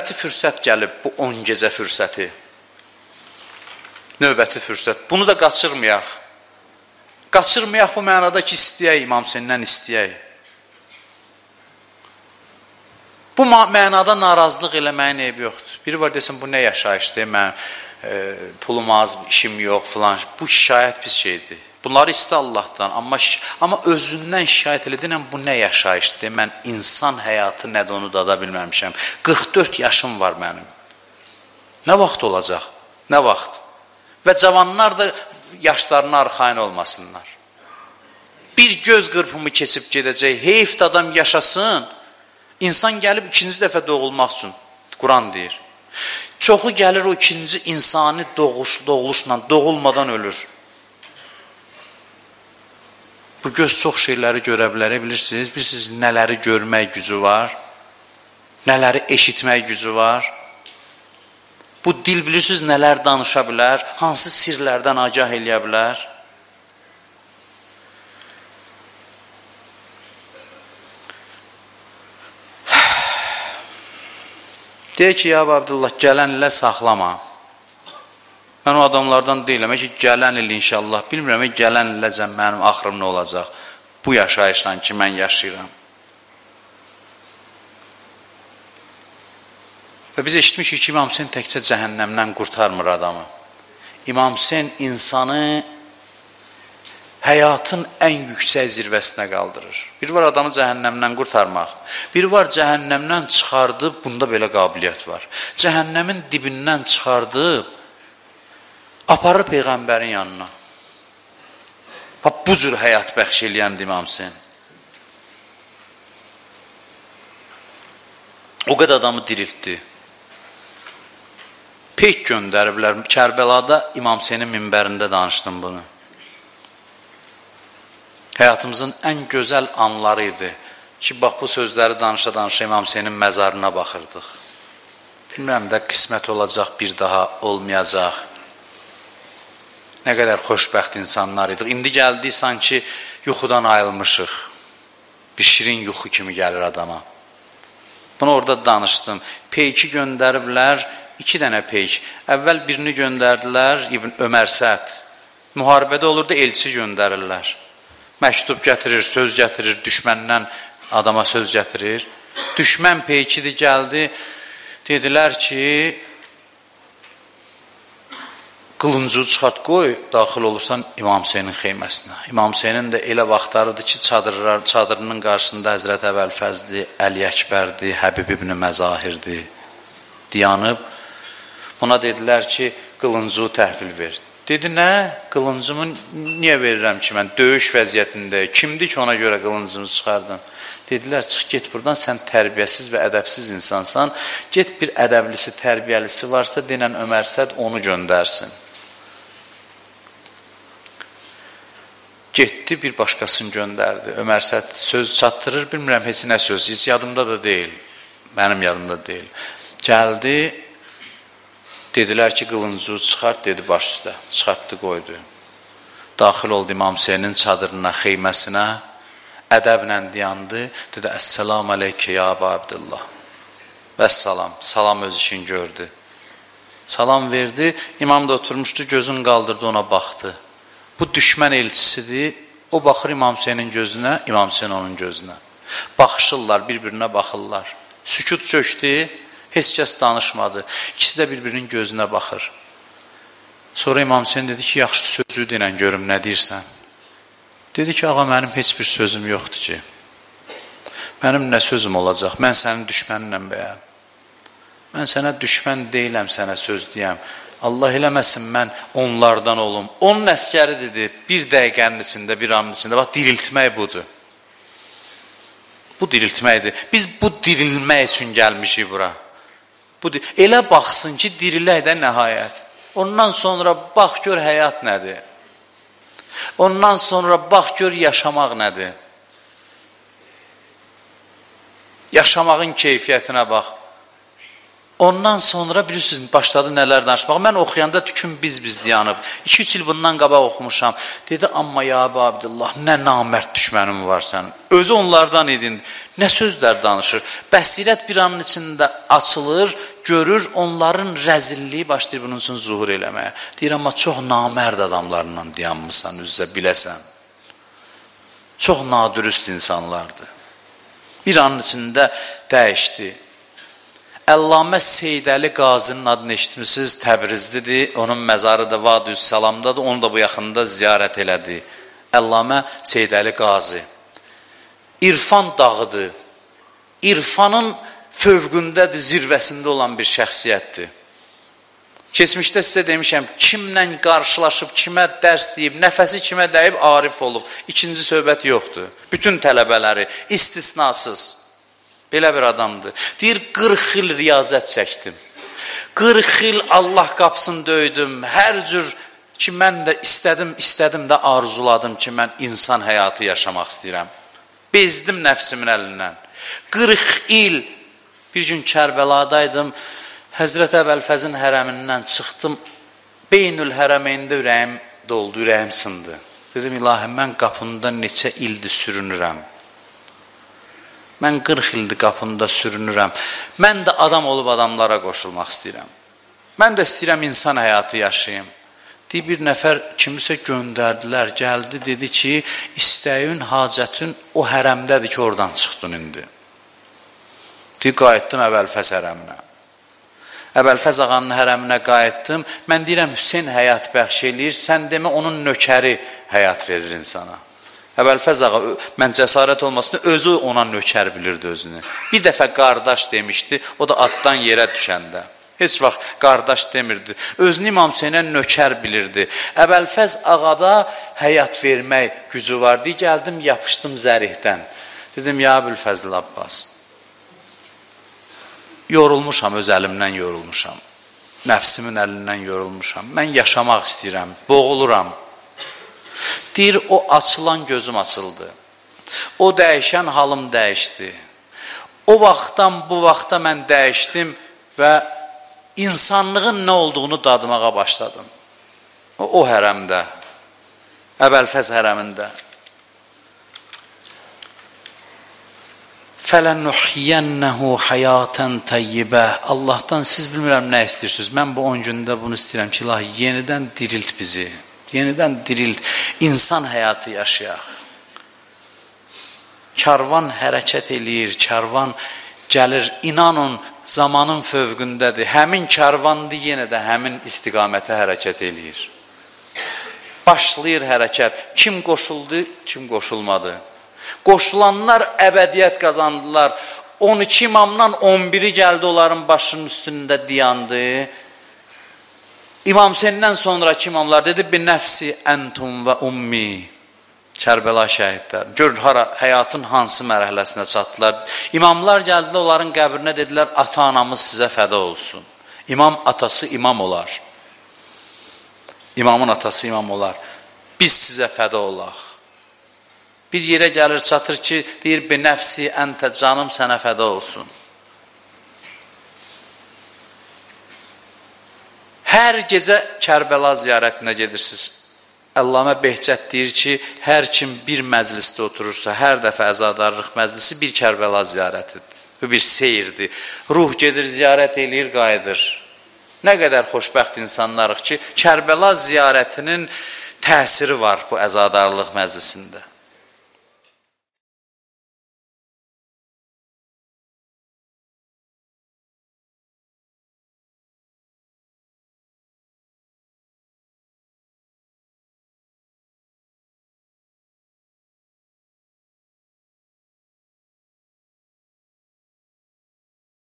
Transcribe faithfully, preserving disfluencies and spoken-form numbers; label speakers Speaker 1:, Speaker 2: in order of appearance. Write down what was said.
Speaker 1: növbəti fürsət gəlib, bu on gecə fürsəti. Növbəti fürsət. Bunu da qaçırmayaq. Qaçırmayaq bu mənada ki, istəyək, İmam Hüseyndən istəyək. Bu mənada narazılıq eləməyin eybi yoxdur. Biri var desin, bu nə yaşayışdır, mən e, pulum az, işim yox filan. Bu şikayət pis şeydir. Bunları istə Allahdan, amma, amma özündən şikayət edinən bu nə yaşayışdır, mən insan həyatı nədir onu dada bilməmişəm. qırx dörd yaşım var mənim. Nə vaxt olacaq? Nə vaxt? Və cavanlar da yaşlarına arxayın olmasınlar. Bir göz qırpımı keçib gedəcək, heyf də adam yaşasın. İnsan gəlib ikinci dəfə doğulmaq üçün, Quran deyir. Çoxu gəlir o ikinci insani doğuş, doğuluşla, doğulmadan ölür. Bu göz çox şeyləri görə bilər, bilirsiniz. Bilirsiniz, nələri görmək gücü var, nələri eşitmək gücü var. Bu dil bilirsiniz, nələr danışa bilər, hansı sirlərdən agah eləyə bilər. Deyək ki, ya Abdullah, gələn ilə saxlama. Mən o adamlardan deyiləm ki, gələn il inşallah, bilmirəm ki, gələn iləcəm mənim axırım nə olacaq. Bu yaşayışla ki, mən yaşayıram. Və biz eşitmişik ki, İmam Hüseyin təkcə cəhənnəmdən qurtarmır adamı. İmam Hüseyin insanı həyatın ən yüksək zirvəsinə qaldırır. Bir var adamı cəhənnəmdən qurtarmaq. Bir var cəhənnəmdən çıxardıb, bunda belə qabiliyyət var. Cəhənnəmin dibindən çıxardıb, aparır Peyğəmbərin yanına. Bu cür həyat bəxş eləyən İmam Hüseyin. O qədər adamı diriltdi. Peyk göndəriblər. Kərbəlada İmam Hüseynin minbərində danışdım bunu. Həyatımızın ən gözəl anları idi ki, bax bu sözləri danışa-danışa İmam Hüseynin məzarına baxırdıq. Bilmirəm də qismət olacaq, bir daha olmayacaq. Nə qədər xoşbəxt insanlar idik. İndi gəldik, sanki yuxudan ayrılmışıq. Bir şirin yuxu kimi gəlir adama. Bunu orada danışdım. Peyki göndəriblər, iki dənə peyk. Əvvəl birini göndərdilər, İbn Ömər Səd. Müharibədə olur da elçi göndərirlər. Məktub gətirir, söz gətirir, düşməndən adama söz gətirir. Düşmən peykidir, gəldi. Dedilər ki, qılıncu çıxart qoy, daxil olursan İmam Hüseynin xeyməsinə. İmam Hüseynin də elə vaxtlarıdır ki, çadırlar, çadırının qarşısında Həzrət Əvəlfəzdir, Əli Əkbərdir, Həbib ibn Məzahirdir. Dayanıb, buna dedilər ki, qılıncu təhvil ver. Dedi, nə? Qılıncımı niyə verirəm ki, mən döyüş vəziyyətində, kimdir ki, ona görə qılıncımı çıxardım? Dedilər, çıx, get buradan, sən tərbiyəsiz və ədəbsiz insansan, get bir ədəblisi, tərbiyəlisi varsa, denən Ömər Səd onu göndərsin. Getdi, bir başqasını göndərdi. Ömər Səd söz çatdırır, bilmirəm, heç nə söz, heç yadımda da deyil, mənim yadımda deyil. Gəldi, dedilər ki, qılıncu çıxart, dedi baş üstə, çıxartdı, qoydu. Daxil oldu İmam Hüseynin çadırına, xeyməsinə, ədəblə dayandı, dedi, Əssəlamu aleykə ya Əbu Abdullah. Vəssalam, salam öz işini gördü. Salam verdi, imam da oturmuşdu, gözünü qaldırdı, ona baxdı. Bu düşmən elçisidir, o baxır İmam Hüseynin gözünə, İmam Hüseyin onun gözünə. Baxışırlar, bir-birinə baxırlar. Sükut çöktü, heç kəs danışmadı. İkisi də bir-birinin gözünə baxır. Sonra İmam Hüseyin dedi ki, yaxşı sözü denən görüm, nə deyirsən? Dedi ki, ağa, mənim heç bir sözüm yoxdur ki. Mənim nə sözüm olacaq? Mən sənin düşməninəm bəyəm. Mən sənə düşmən deyiləm, sənə söz deyəm. Allah eləməsin, mən onlardan olum. Onun əskəri dedi, bir dəqiqənin içində, bir anın içində, bax, diriltmək budur. Bu diriltməkdir. Biz bu dirilmək üçün gəlmişik bura. Bu, elə baxsın ki, dirilək də nəhayət. Ondan sonra bax, gör həyat nədir? Ondan sonra bax, gör yaşamaq nədir? Yaşamağın keyfiyyətinə bax. Ondan sonra bilirsiniz, başladı nələr danışmağa. Mən oxuyanda tüküm biz-biz dayanıb. iki üç il bundan qabaq oxumuşam. Dedi, amma ya Əbu Abdullah, nə namərd düşmənim var sənin. Özü onlardan idin. Nə sözlər danışır. Bəsirət bir anın içində açılır, görür, onların rəzilliyi başlayır bunun üçün zuhur eləməyə. Deyir, amma çox namərd adamlarla dayanmışsan, üzrə biləsən. Çox nadürüst insanlardır. Bir anın içində dəyişdi. Əllamə Seydəli Qazinin adını eşitmişsiniz, Təbrizlidir, onun məzarı da Vadüs Salamdadır, onu da bu yaxında ziyarət elədi. Əllamə Seydəli Qazi. İrfan dağıdır, İrfanın fövqündədir, zirvəsində olan bir şəxsiyyətdir. Keçmişdə sizə demişəm, kimlə qarşılaşıb, kimə dərs deyib, nəfəsi kimə dəyib, arif olub. İkinci söhbət yoxdur. Bütün tələbələri, istisnasız. Belə bir adamdır. Deyir, qırx il riyazət çəkdim. qırx il Allah qapısını döydüm. Hər cür ki, mən də istədim, istədim də arzuladım ki, mən insan həyatı yaşamaq istəyirəm. Bezdim nəfsimin əlindən. qırx il bir gün Kərbəladaydım. Həzrət Əbəlfəzin hərəmindən çıxdım. Beynül hərəmeyndə ürəyim doldu, ürəyim sındı. Dedim, ilahi, mən qapında neçə ildir sürünürəm. Mən qırx ildir qapında sürünürəm. Mən də adam olub adamlara qoşulmaq istəyirəm. Mən də istəyirəm insan həyatı yaşayayım. Deyib, bir nəfər kimisə göndərdilər, gəldi, dedi ki, istəyin, hacətin o hərəmdədir ki, oradan çıxdın indi. Deyib, qayıtdım Əbəlfəz hərəminə. Əbəlfəz ağanın hərəminə qayıtdım. Mən deyirəm, Hüseyin həyat bəxş eləyir, sən demə onun nökəri həyat verir insana. Əbəlfəz ağa, mən cəsarət olmasını, özü ona nökər bilirdi özünü. Bir dəfə qardaş demişdi, o da atdan yerə düşəndə. Heç vaxt qardaş demirdi. Özünü İmam Hüseynə nökər bilirdi. Əbəlfəz ağada həyat vermək gücü vardı. Gəldim, yapışdım zərihdən. Dedim, ya Əbülfəzl Abbas, yorulmuşam, öz əlimdən yorulmuşam. Nəfsimin əlindən yorulmuşam. Mən yaşamaq istəyirəm, boğuluram. Deyir, o açılan gözüm açıldı. O dəyişən halım dəyişdi. O vaxtdan bu vaxta mən dəyişdim və insanlığın nə olduğunu dadmağa başladım. O, o hərəmdə, Əbəlfəz hərəmində. فَلَنُحْيَنَّهُ حَيَاتًا طَيِّبَةً Allahdan siz bilmirəm nə istəyirsiniz. Mən bu on gündə bunu istəyirəm ki, ilahi, yenidən dirilt bizi. Yenidən dirilt, insan həyatı yaşayaq. Karvan hərəkət eləyir, karvan gəlir, inanın, zamanın fövqündədir. Həmin karvandır, yenə də həmin istiqamətə hərəkət eləyir. Başlayır hərəkət. Kim qoşuldu, kim qoşulmadı. Qoşulanlar əbədiyyət qazandılar. on iki imamdan on biri gəldi, onların başının üstündə dayandı. İmam Hüseyndən sonraki imamlar dedi, bir nəfsi əntum və ummi, Kərbəla şəhidlər. Görün, həyatın hansı mərhələsinə çatdılar. İmamlar gəldilər, onların qəbrinə dedilər, ata-anamız sizə fəda olsun. İmam atası imam olar. İmamın atası imam olar. Biz sizə fəda olaq. Bir yerə gəlir, çatır ki, deyir, bir nəfsi əntə, canım sənə fəda olsun. Hər gecə Kərbəla ziyarətinə gedirsiniz. Əllamə Behçət deyir ki, hər kim bir məclisdə oturursa, hər dəfə əzadarlıq məclisi bir Kərbəla ziyarətidir. Bu bir seyirdir. Ruh gedir, ziyarət eləyir, qayıdır. Nə qədər xoşbəxt insanlarıq ki, Kərbəla ziyarətinin təsiri var bu əzadarlıq məclisində.